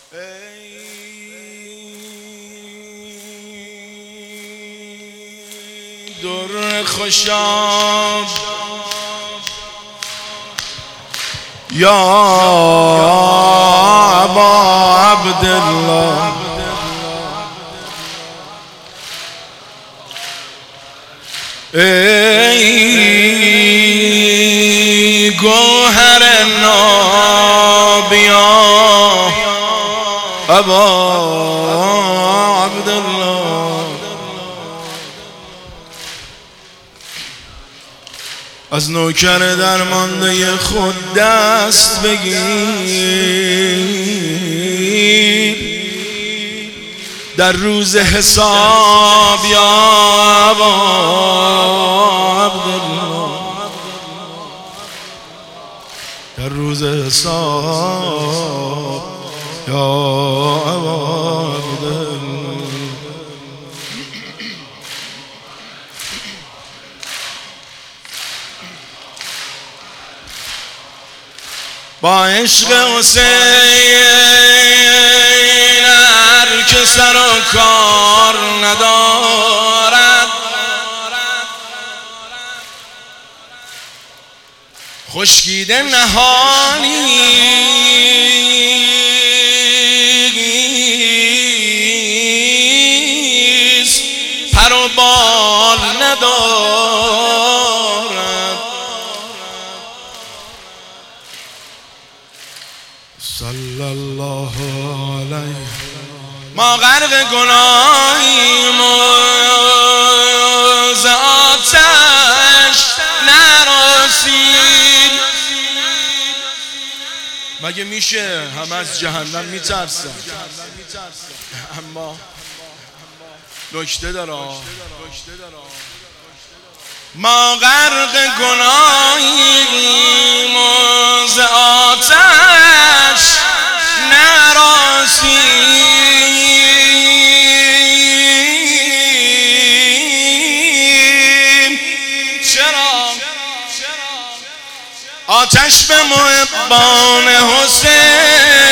در خوشاب یا ابا عبدالله، ای گوهر نابیا ابا عبدالله، از نوکر درمانده خود دست بگیر در روز حساب یا ابا عبدالله، در روز حساب یا ابا عبدالله. با عشق حسین هر که سر و کار ندارد، خشکیده نهانیست، پر و بال ندارد. صلی الله علیه. ما غرق گناهیم و ز آتش نرسیم. مگه میشه هم از جهنم میترسن؟ اما نکته داره. ما غرق گناهیم و ز آتش نرسیم. چرا؟ آتش به محبان حسین